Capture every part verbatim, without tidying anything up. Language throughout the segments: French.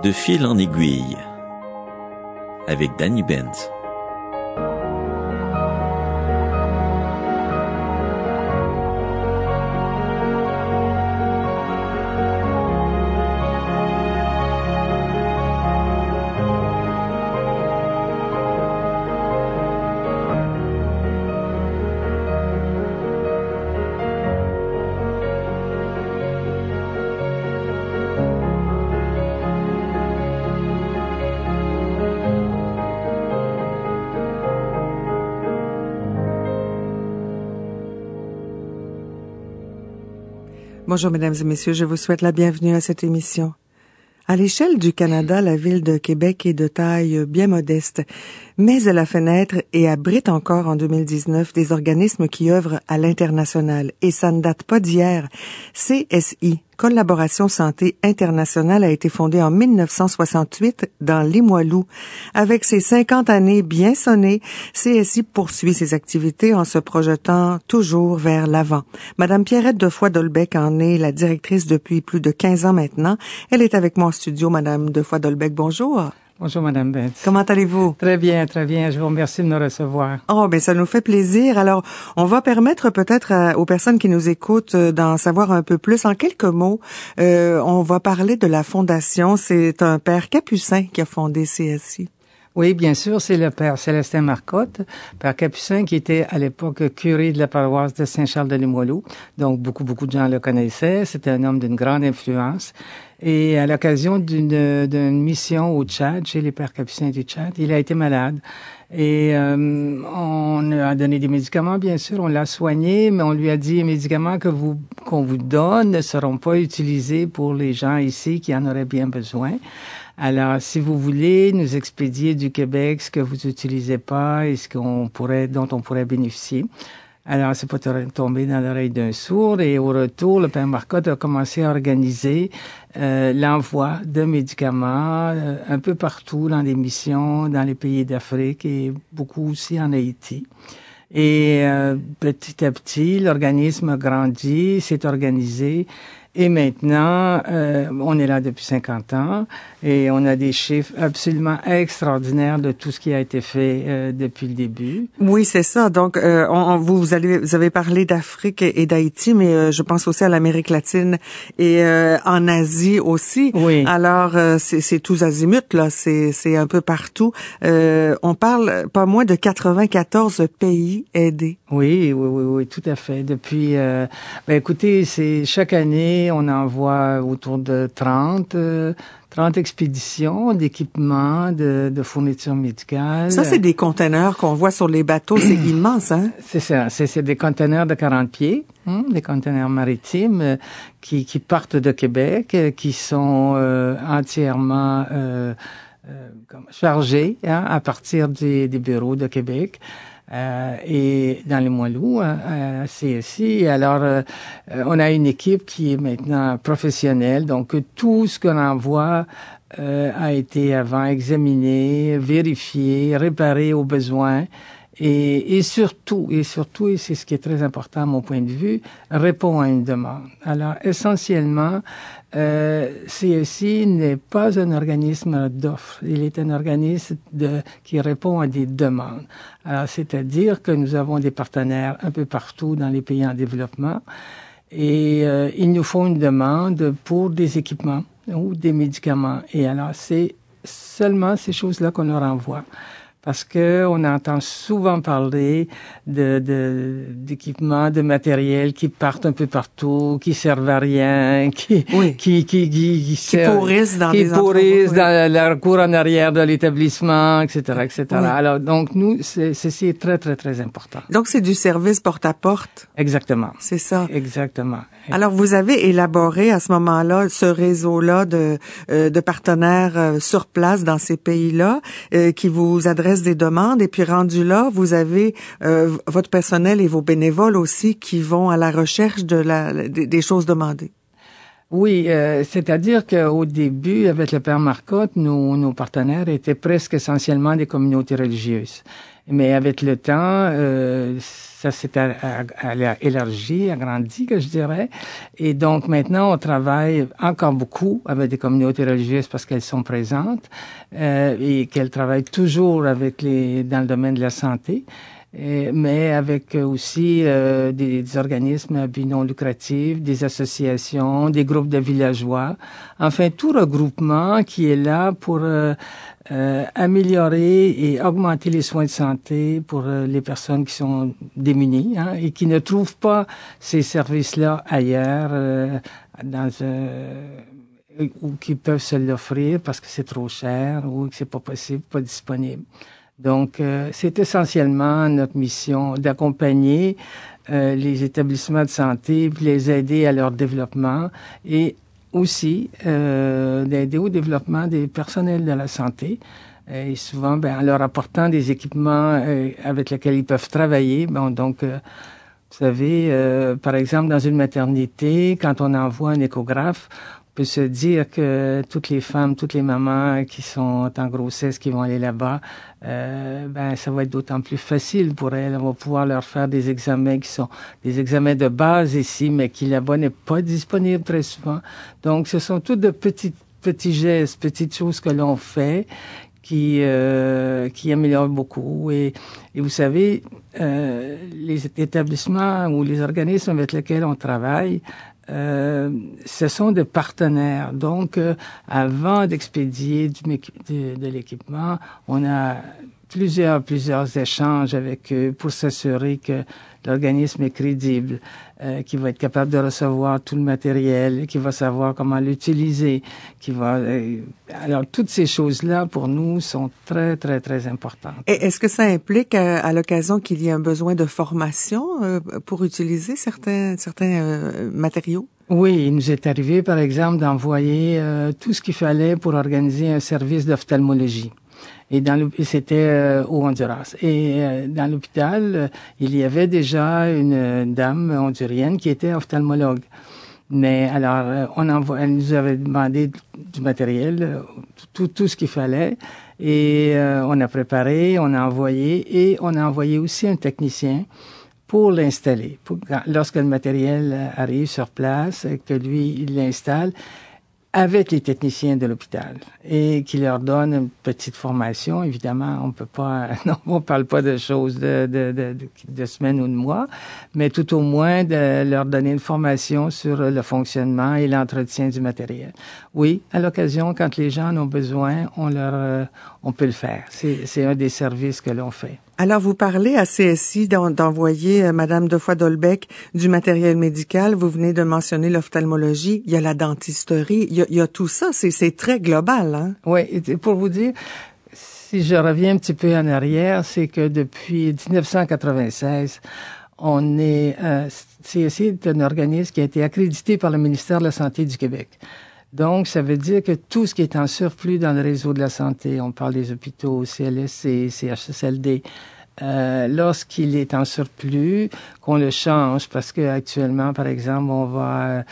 De fil en aiguille, avec Danny Benz. Bonjour, mesdames et messieurs, je vous souhaite la bienvenue à cette émission. À l'échelle du Canada, la ville de Québec est de taille bien modeste, mais elle a fait naître et abrite encore en deux mille dix-neuf des organismes qui œuvrent à l'international. Et ça ne date pas d'hier. C S I, Collaboration Santé Internationale, a été fondée en mille neuf cent soixante-huit dans Limoilou. Avec ses cinquante années bien sonnées, C S I poursuit ses activités en se projetant toujours vers l'avant. Madame Pierrette Defoy-Dolbec en est la directrice depuis plus de quinze ans maintenant. Elle est avec moi en studio. Madame Defoy-Dolbec, bonjour. Bonjour, Madame Benz. Comment allez-vous? Très bien, très bien. Je vous remercie de me recevoir. Oh, ben ça nous fait plaisir. Alors, on va permettre peut-être à, aux personnes qui nous écoutent d'en savoir un peu plus. En quelques mots, euh, on va parler de la fondation. C'est un père capucin qui a fondé C S I. Oui, bien sûr, c'est le père Célestin Marcotte, père capucin qui était à l'époque curé de la paroisse de Saint-Charles-de-Limoilou. Donc, beaucoup, beaucoup de gens le connaissaient. C'était un homme d'une grande influence. Et à l'occasion d'une, d'une mission au Tchad, chez les pères capucins du Tchad, il a été malade. Et euh, on lui a donné des médicaments, bien sûr, on l'a soigné, mais on lui a dit les médicaments que vous, qu'on vous donne ne seront pas utilisés pour les gens ici qui en auraient bien besoin. Alors, si vous voulez nous expédier du Québec ce que vous utilisez pas et ce qu'on pourrait, dont on pourrait bénéficier. Alors, c'est pas tombé dans l'oreille d'un sourd et au retour, le père Marcotte a commencé à organiser euh, l'envoi de médicaments euh, un peu partout dans les missions, dans les pays d'Afrique et beaucoup aussi en Haïti. Et euh, petit à petit, l'organisme a grandi, s'est organisé. Et maintenant, euh, on est là depuis cinquante ans et on a des chiffres absolument extraordinaires de tout ce qui a été fait euh, depuis le début. Oui, c'est ça. Donc, euh, on, vous, vous, allez, vous avez parlé d'Afrique et d'Haïti, mais euh, je pense aussi à l'Amérique latine et euh, en Asie aussi. Oui. Alors, euh, c'est, c'est tous azimuts, là. C'est, c'est un peu partout. Euh, on parle pas moins de quatre-vingt-quatorze pays aidés. Oui, oui, oui, oui, tout à fait. Depuis, euh, ben écoutez, c'est chaque année, on envoie autour de trente, euh, trente expéditions d'équipements, de, de fournitures médicales. Ça, c'est des conteneurs qu'on voit sur les bateaux. C'est immense, hein? C'est ça. C'est, c'est des conteneurs de quarante pieds, hein, des conteneurs maritimes euh, qui, qui partent de Québec, euh, qui sont euh, entièrement euh, euh, chargés hein, à partir des, des bureaux de Québec. Euh, et dans les Limoilou, à C S I. Alors, euh, on a une équipe qui est maintenant professionnelle, donc tout ce qu'on envoie euh, a été avant examiné, vérifié, réparé aux besoins. Et, et surtout, et surtout, et c'est ce qui est très important à mon point de vue, répond à une demande. Alors, essentiellement, euh, C S I n'est pas un organisme d'offres. Il est un organisme de, qui répond à des demandes. Alors, c'est-à-dire que nous avons des partenaires un peu partout dans les pays en développement et euh, ils nous font une demande pour des équipements ou des médicaments. Et alors, c'est seulement ces choses-là qu'on leur envoie. Parce que on entend souvent parler de, de, d'équipements, de matériel qui partent un peu partout, qui servent à rien, qui, oui. qui, qui, qui, qui, qui pourrissent dans qui des pourrissent oui. dans la cour en arrière de l'établissement, et cetera, et cetera. Oui. Alors, donc, nous, c'est, ceci est très, très, très important. Donc, c'est du service porte-à-porte. Exactement. C'est ça. Exactement. Alors, vous avez élaboré à ce moment-là ce réseau-là de, euh, de partenaires euh, sur place dans ces pays-là euh, qui vous adressent des demandes. Et puis, rendu là, vous avez euh, votre personnel et vos bénévoles aussi qui vont à la recherche de la des, des choses demandées. Oui, euh, c'est-à-dire qu'au début, avec le Père Marcotte, nos, nos partenaires étaient presque essentiellement des communautés religieuses. Mais avec le temps, euh, ça s'est élargi, agrandi, que je dirais. Et donc maintenant, on travaille encore beaucoup avec des communautés religieuses parce qu'elles sont présentes euh, et qu'elles travaillent toujours avec les dans le domaine de la santé. Et, mais avec aussi euh, des, des organismes à but non lucratif, des associations, des groupes de villageois, enfin tout regroupement qui est là pour euh, euh, améliorer et augmenter les soins de santé pour euh, les personnes qui sont démunies hein, et qui ne trouvent pas ces services-là ailleurs euh, dans euh, ou qui peuvent se l'offrir parce que c'est trop cher ou que c'est pas possible, pas disponible. Donc, euh, c'est essentiellement notre mission d'accompagner euh, les établissements de santé, puis les aider à leur développement et aussi euh, d'aider au développement des personnels de la santé. Et souvent, ben, en leur apportant des équipements euh, avec lesquels ils peuvent travailler. Bon, donc, euh, vous savez, euh, par exemple, dans une maternité, quand on envoie un échographe, on peut se dire que toutes les femmes, toutes les mamans qui sont en grossesse, qui vont aller là-bas, euh, ben ça va être d'autant plus facile pour elles. On va pouvoir leur faire des examens qui sont des examens de base ici, mais qui là-bas n'est pas disponible très souvent. Donc, ce sont toutes de petits petits gestes, petites choses que l'on fait qui euh, qui améliorent beaucoup. Et, et vous savez, euh, les établissements ou les organismes avec lesquels on travaille, Euh, ce sont des partenaires. Donc, euh, avant d'expédier du, de, de l'équipement, on a plusieurs, plusieurs échanges avec eux pour s'assurer que l'organisme est crédible, euh, qui va être capable de recevoir tout le matériel, qui va savoir comment l'utiliser, qui va... Euh, alors, toutes ces choses-là, pour nous, sont très, très, très importantes. Et est-ce que ça implique, à, à l'occasion, qu'il y ait un besoin de formation euh, pour utiliser certains, certains euh, matériaux? Oui, il nous est arrivé, par exemple, d'envoyer euh, tout ce qu'il fallait pour organiser un service d'ophtalmologie. Et dans le, c'était euh, au Honduras. Et euh, dans l'hôpital, euh, il y avait déjà une, une dame hondurienne qui était ophtalmologue. Mais alors, euh, on envoie, elle nous avait demandé du matériel, euh, tout, tout ce qu'il fallait. Et euh, on a préparé, on a envoyé, et on a envoyé aussi un technicien pour l'installer. Pour, lorsque le matériel arrive sur place, que lui, il l'installe, avec les techniciens de l'hôpital et qui leur donne une petite formation. Évidemment, on peut pas, non, on parle pas de choses de, de, de, de, de semaines ou de mois, mais tout au moins de leur donner une formation sur le fonctionnement et l'entretien du matériel. Oui, à l'occasion, quand les gens en ont besoin, on leur, euh, on peut le faire. C'est, c'est un des services que l'on fait. Alors, vous parlez à C S I d'envoyer euh, Madame Defoy-Dolbec du matériel médical. Vous venez de mentionner l'ophtalmologie. Il y a la dentisterie. Il y a, il y a tout ça. C'est, c'est très global, hein? Oui. Et pour vous dire, si je reviens un petit peu en arrière, c'est que depuis dix-neuf cent quatre-vingt-seize, on est, euh, C S I est un organisme qui a été accrédité par le ministère de la Santé du Québec. Donc, ça veut dire que tout ce qui est en surplus dans le réseau de la santé, on parle des hôpitaux, C L S C, C H S L D, euh, lorsqu'il est en surplus, qu'on le change, parce que actuellement, par exemple, on va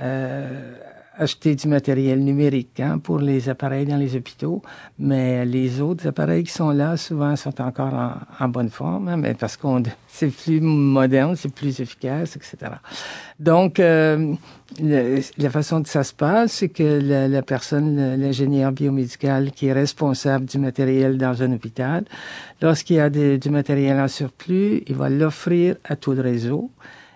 euh, acheter du matériel numérique hein, pour les appareils dans les hôpitaux, mais les autres appareils qui sont là, souvent, sont encore en, en bonne forme, hein, mais parce qu'on c'est plus moderne, c'est plus efficace, et cetera. Donc, euh, le, la façon dont ça se passe, c'est que la, la personne, l'ingénieur biomédical qui est responsable du matériel dans un hôpital, lorsqu'il y a de, du matériel en surplus, il va l'offrir à tout le réseau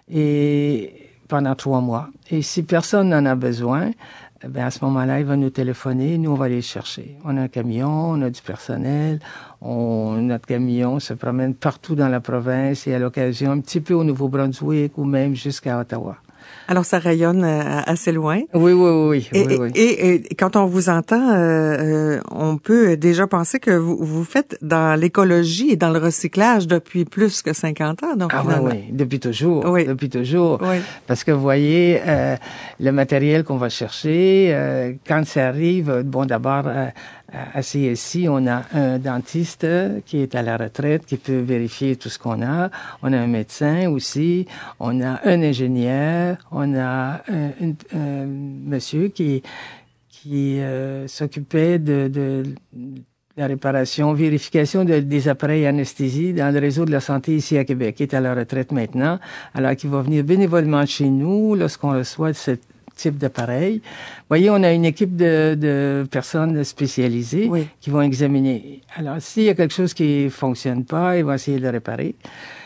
et pendant trois mois. Et si personne n'en a besoin, ben à ce moment-là, il va nous téléphoner, nous on va aller le chercher. On a un camion, on a du personnel, on, notre camion se promène partout dans la province et à l'occasion un petit peu au Nouveau-Brunswick ou même jusqu'à Ottawa. Alors, ça rayonne euh, assez loin. Oui, oui, oui. Et, oui, oui. et, et quand on vous entend, euh, euh, on peut déjà penser que vous, vous faites dans l'écologie et dans le recyclage depuis plus que cinquante ans. Donc, ah oui, oui, depuis toujours. Oui. Depuis toujours. Oui. Parce que vous voyez, euh, le matériel qu'on va chercher, euh, quand ça arrive, bon, d'abord, euh, À C S I, on a un dentiste qui est à la retraite, qui peut vérifier tout ce qu'on a. On a un médecin aussi. On a un ingénieur. On a un, un, un monsieur qui, qui euh, s'occupait de, de la réparation, vérification de, des appareils anesthésie dans le réseau de la santé ici à Québec, qui est à la retraite maintenant. Alors, qui va venir bénévolement chez nous lorsqu'on reçoit cette type d'appareil. Vous voyez, on a une équipe de, de personnes spécialisées oui. qui vont examiner. Alors, s'il y a quelque chose qui fonctionne pas, ils vont essayer de le réparer.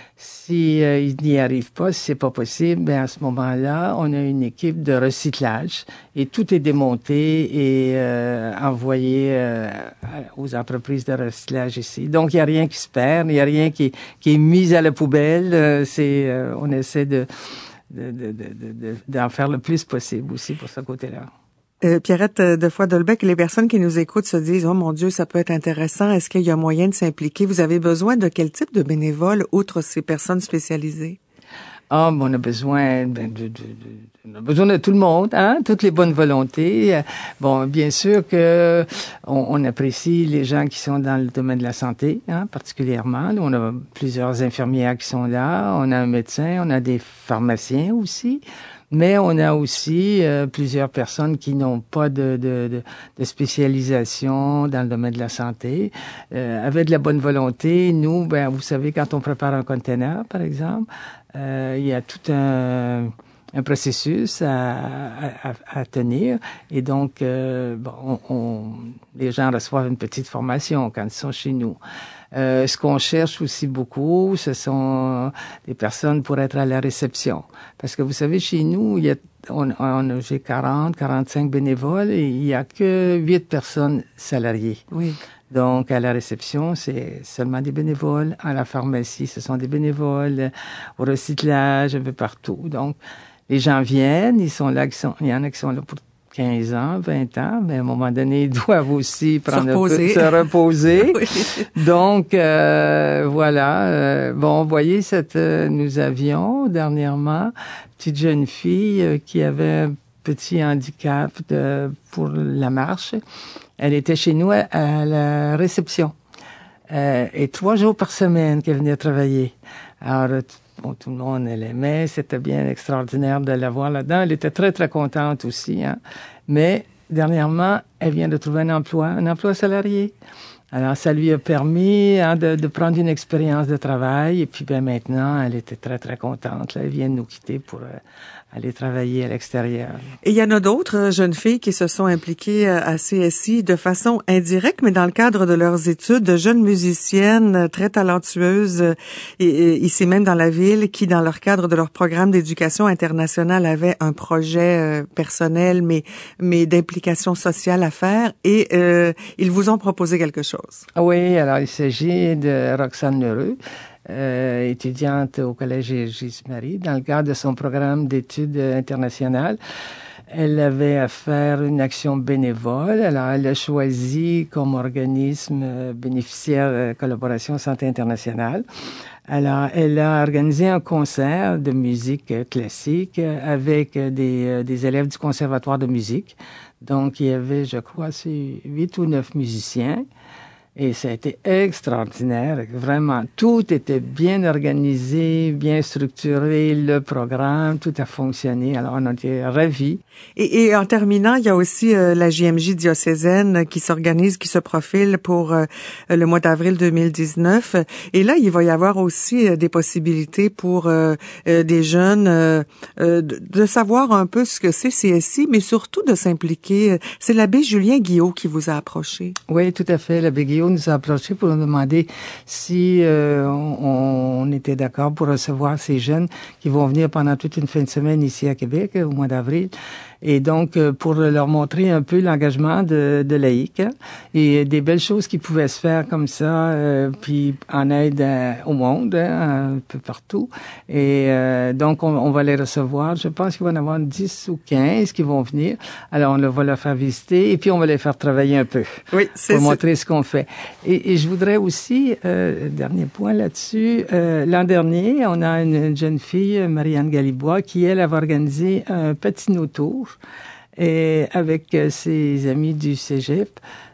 Si euh, ils n'y arrivent pas, si c'est pas possible, ben à ce moment-là, on a une équipe de recyclage et tout est démonté et euh, envoyé euh, aux entreprises de recyclage ici. Donc, il y a rien qui se perd, il y a rien qui, qui est mis à la poubelle. Euh, c'est, euh, on essaie de De, de, de, de, d'en faire le plus possible aussi pour ce côté-là. Euh, Pierrette de Foix-Dolbec, les personnes qui nous écoutent se disent « Oh mon Dieu, ça peut être intéressant. Est-ce qu'il y a moyen de s'impliquer? » Vous avez besoin de quel type de bénévoles, outre ces personnes spécialisées? Ah, ben, on a besoin ben, de, de, de, on a besoin de tout le monde, hein, toutes les bonnes volontés. Bon, bien sûr que on, on apprécie les gens qui sont dans le domaine de la santé, hein, particulièrement. On a plusieurs infirmières qui sont là, on a un médecin, on a des pharmaciens aussi. Mais on a aussi euh, plusieurs personnes qui n'ont pas de, de, de, de spécialisation dans le domaine de la santé. Euh, avec de la bonne volonté, nous, ben, vous savez, quand on prépare un conteneur, par exemple, euh, il y a tout un, un processus à, à, à tenir. Et donc, euh, bon, on, on, les gens reçoivent une petite formation quand ils sont chez nous. Euh, ce qu'on cherche aussi beaucoup, ce sont des personnes pour être à la réception. Parce que vous savez, chez nous, il y a, on, on, j'ai quarante, quarante-cinq bénévoles et il y a que huit personnes salariées. Oui. Donc, à la réception, c'est seulement des bénévoles. À la pharmacie, ce sont des bénévoles. Au recyclage, un peu partout. Donc, les gens viennent, ils sont là, ils, sont, il y en a qui sont là pour quinze ans, vingt ans, mais à un moment donné, ils doivent aussi prendre se reposer. Un peu, se reposer. Oui. Donc, euh, voilà. Euh, bon, vous voyez, cette, euh, nous avions dernièrement une petite jeune fille euh, qui avait un petit handicap de, pour la marche. Elle était chez nous à, à la réception. Euh, et trois jours par semaine qu'elle venait travailler. Alors, bon, tout le monde l'aimait, c'était bien extraordinaire de la voir là-dedans. Elle était très, très contente aussi, hein. Mais, dernièrement, elle vient de trouver un emploi, un emploi salarié. Alors, ça lui a permis hein, de, de prendre une expérience de travail. Et puis, ben maintenant, elle était très, très contente. Là, elle vient de nous quitter pour euh, aller travailler à l'extérieur. Et il y en a d'autres jeunes filles qui se sont impliquées à C S I de façon indirecte, mais dans le cadre de leurs études, de jeunes musiciennes très talentueuses, et, et ici même dans la ville, qui dans leur cadre de leur programme d'éducation internationale avaient un projet euh, personnel, mais mais d'implication sociale à faire, et euh, ils vous ont proposé quelque chose. Oui, alors il s'agit de Roxane Lheureux, euh, étudiante au Collège Jésus-Marie, dans le cadre de son programme d'études internationales. Elle avait à faire une action bénévole. Alors, elle a choisi comme organisme euh, bénéficiaire euh, Collaboration Santé Internationale. Alors, elle a organisé un concert de musique euh, classique euh, avec euh, des, euh, des élèves du Conservatoire de musique. Donc, il y avait, je crois, c'est huit ou neuf musiciens. Et ça a été extraordinaire. Vraiment, tout était bien organisé, bien structuré, le programme, tout a fonctionné. Alors, on était ravis. Et, et en terminant, il y a aussi euh, la J M J diocésaine qui s'organise, qui se profile pour euh, le mois d'avril deux mille dix-neuf. Et là, il va y avoir aussi euh, des possibilités pour euh, euh, des jeunes euh, euh, de, de savoir un peu ce que c'est C S I, mais surtout de s'impliquer. C'est l'abbé Julien Guillot qui vous a approché. Oui, tout à fait. L'abbé Guillot nous a approché pour nous demander si euh, on, on était d'accord pour recevoir ces jeunes qui vont venir pendant toute une fin de semaine ici à Québec au mois d'avril. Et donc, pour leur montrer un peu l'engagement de, de laïcs hein, et des belles choses qui pouvaient se faire comme ça, euh, puis en aide euh, au monde, hein, un peu partout. Et euh, donc, on, on va les recevoir. Je pense qu'il va y en avoir dix ou quinze qui vont venir. Alors, on va leur faire visiter et puis on va les faire travailler un peu oui, c'est pour ça. montrer ce qu'on fait. Et, et je voudrais aussi, euh, dernier point là-dessus, euh, l'an dernier, on a une, une jeune fille, Marianne Galibois, qui, elle, avait organisé un patinot tour. Et avec ses amis du cégep,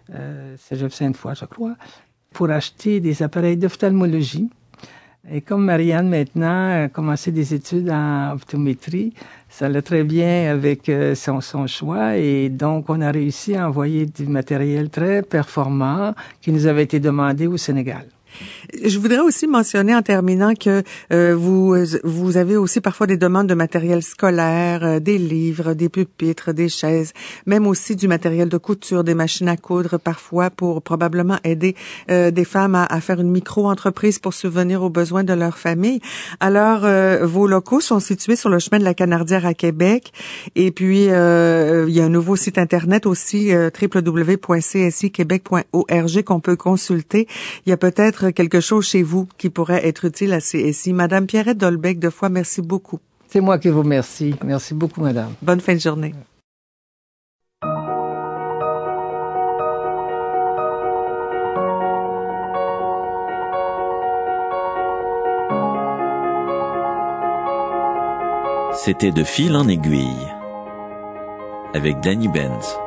euh, Cégep Sainte-Foy, je crois, pour acheter des appareils d'ophtalmologie. Et comme Marianne, maintenant, a commencé des études en optométrie, ça allait très bien avec euh, son, son choix. Et donc, on a réussi à envoyer du matériel très performant qui nous avait été demandé au Sénégal. Je voudrais aussi mentionner en terminant que euh, vous vous avez aussi parfois des demandes de matériel scolaire, euh, des livres, des pupitres, des chaises, même aussi du matériel de couture, des machines à coudre parfois pour probablement aider euh, des femmes à, à faire une micro-entreprise pour subvenir aux besoins de leur famille. Alors, euh, vos locaux sont situés sur le chemin de la Canardière à Québec et puis euh, il y a un nouveau site internet aussi, euh, w w w point c s i québec point org qu'on peut consulter. Il y a peut-être quelque chose chez vous qui pourrait être utile à C S I. Madame Pierrette Dolbec de Foix, merci beaucoup. C'est moi qui vous remercie. Merci beaucoup, madame. Bonne fin de journée. C'était De fil en aiguille avec Danny Benz.